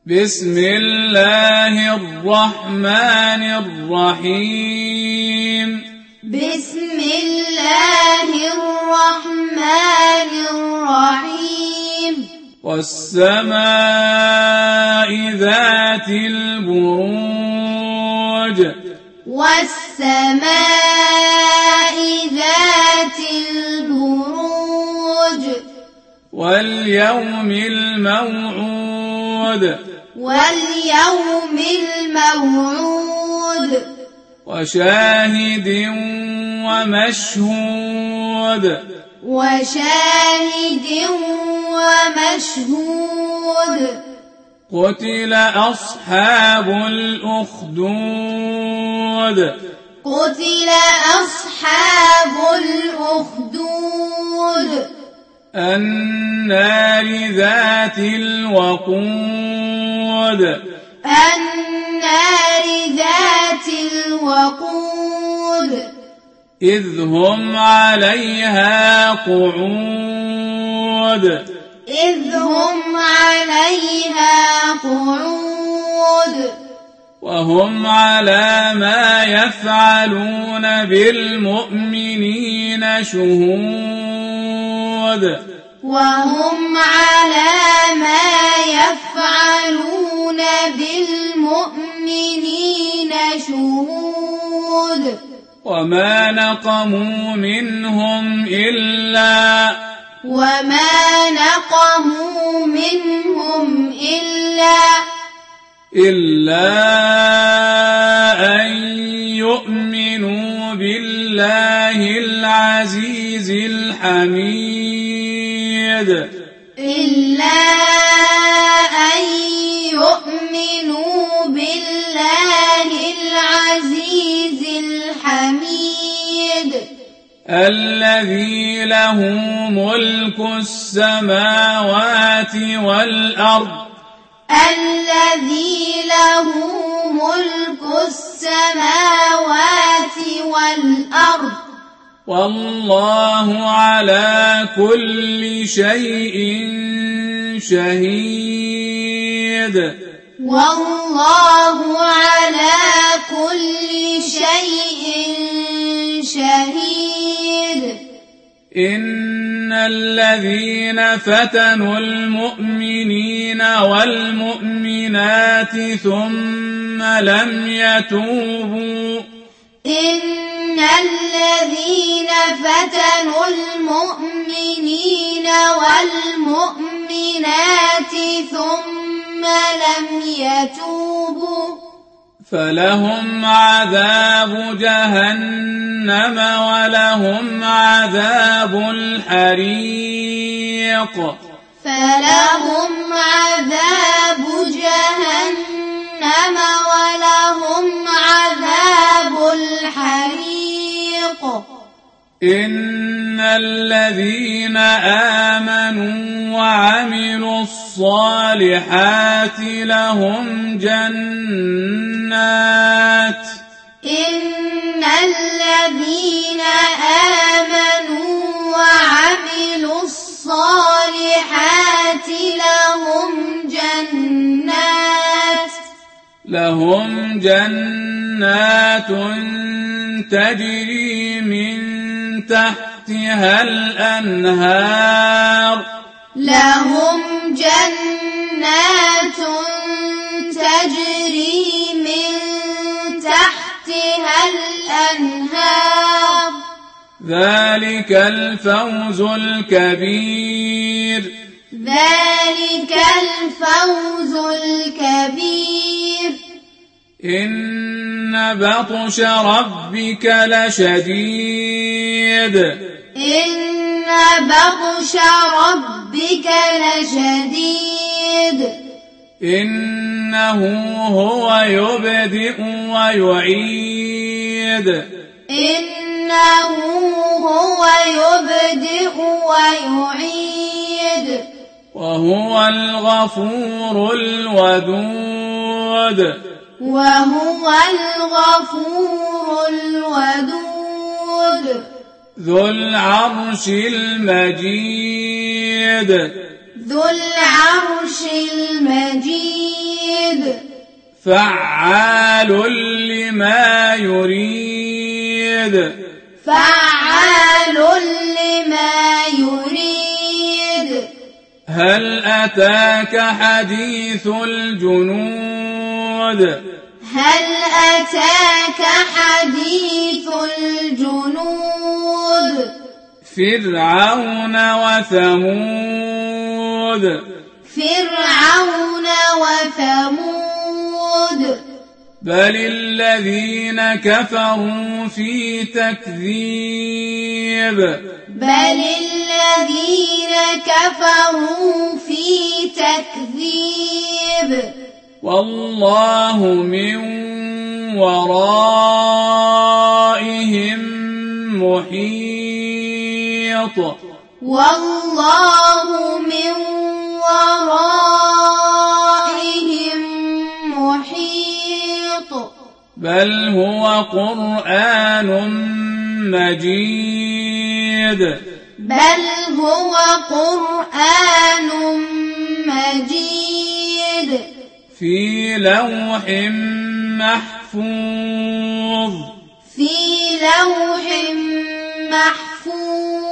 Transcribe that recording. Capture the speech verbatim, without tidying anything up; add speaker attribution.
Speaker 1: بسم الله الرحمن الرحيم
Speaker 2: بسم الله الرحمن الرحيم
Speaker 1: والسماء ذات البروج
Speaker 2: والسماء ذات البروج
Speaker 1: واليوم الموعود
Speaker 2: واليوم الموعود
Speaker 1: وشاهد ومشهود
Speaker 2: وشاهد ومشهود
Speaker 1: قتل أصحاب الأخدود
Speaker 2: قتل أصحاب الأخدود
Speaker 1: النار ذات الوقود
Speaker 2: النار ذات الوقود
Speaker 1: إذ هم عليها قعود
Speaker 2: إذ هم عليها قعود
Speaker 1: وهم على ما يفعلون بالمؤمنين شهود
Speaker 2: وهم على ما يفعلون بالمؤمنين شهود
Speaker 1: وما نقموا منهم إلا
Speaker 2: وما نقموا منهم إلا
Speaker 1: إلا أن يؤمنوا بالله العزيز الحميد
Speaker 2: إلا أن يؤمنوا بالله العزيز الحميد
Speaker 1: الذي له ملك السماوات والأرض
Speaker 2: الذي له ملك السماوات والأرض
Speaker 1: والله على كل شيء شهيد
Speaker 2: والله على كل شيء شهيد
Speaker 1: إن الذين فتنوا المؤمنين والمؤمنات ثم لم يتوبوا
Speaker 2: إن الذين فتنوا المؤمنين والمؤمنات ثم لم يتوبوا
Speaker 1: فلهم عذاب جهنم ولهم عذاب الحريق
Speaker 2: فلهم عذاب جهنم ولهم عذاب الحريق
Speaker 1: إن الذين آمنوا وعملوا الصالحات لهم جنات
Speaker 2: إن الذين آمنوا وعملوا الصالحات لهم جنات
Speaker 1: لهم جنات تجري من تحتها الأنهار
Speaker 2: لهم جنات تجري من تحتها الأنهار
Speaker 1: ذلك الفوز الكبير
Speaker 2: ذلك الفوز الكبير
Speaker 1: إن بطش ربك لشديد
Speaker 2: إن بطش ربك لشديد
Speaker 1: إنه هو يبدئ ويعيد
Speaker 2: إنه هو يبدئ ويعيد
Speaker 1: وهو الغفور الودود
Speaker 2: وهو الغفور الودود
Speaker 1: ذو العرش المجيد
Speaker 2: ذو العرش المجيد
Speaker 1: فعال لما يريد
Speaker 2: فعال لما يريد
Speaker 1: هل أتاك حديث الجنود
Speaker 2: هل أتاك حديث الجنود
Speaker 1: فرعون وثمود
Speaker 2: فرعون وثمود
Speaker 1: بل الذين كفروا في تكذيب
Speaker 2: بل الذين كفروا في تكذيب
Speaker 1: والله من ورائهم محيط
Speaker 2: والله من ورائهم محيط
Speaker 1: بل هو قرآن مجيد
Speaker 2: بل هو قرآن مجيد
Speaker 1: في لوح محفوظ
Speaker 2: في لوح محفوظ